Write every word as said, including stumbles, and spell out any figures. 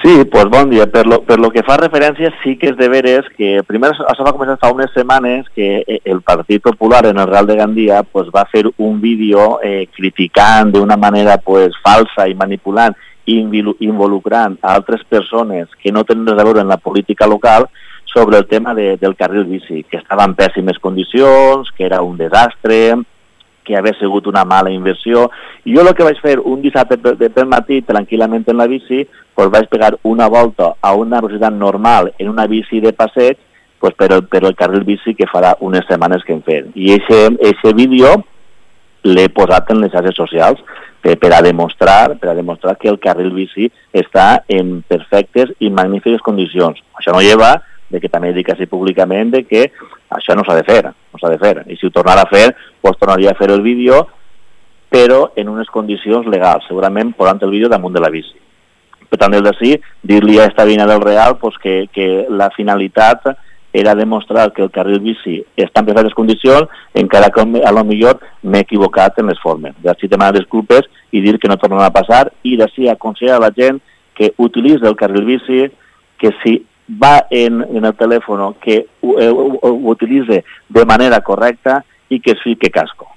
Sí, pues bon dia. Per lo, per lo que fa referència, sí que és de veres que primer això va començar fa unes setmanes que el Partit Popular en el Real de Gandia pues, va fer un vídeo eh, criticant d'una manera pues, falsa i manipulant i involucrant a altres persones que no tenen res a veure en la política local sobre el tema de, del carril bici, que estava en pèssimes condicions, que era un desastre, que havia sigut una mala inversió. I jo el que vaig fer un dissabte pel matí, tranquil·lament en la bici, pues vaig pegar una volta a una velocitat normal en una bici de passeig pues per, el, per el carril bici que farà unes setmanes que hem fet. I aquest vídeo l'he posat en les xarxes socials per, per, a demostrar, per a demostrar que el carril bici està en perfectes i magnífiques condicions. Això no lleva de que també dic així públicament de que això no s'ha de fer, no s'ha de fer. I si ho tornara a fer, doncs tornaria a fer el vídeo, però en unes condicions legals, segurament posant el vídeo damunt de la bici. Per tant, des d'ací, dir-li a esta veïna del Real pues, que, que la finalitat era demostrar que el carril bici està en perfectes condicions, encara que a lo millor m'he equivocat en les formes. D'ací demanar disculpes i dir que no tornarà a passar, i d'ací aconsellar a la gent que utilitzi el carril bici, que si va en, en el telèfon que ho, ho, ho utilitze de manera correcta i que es fique casco.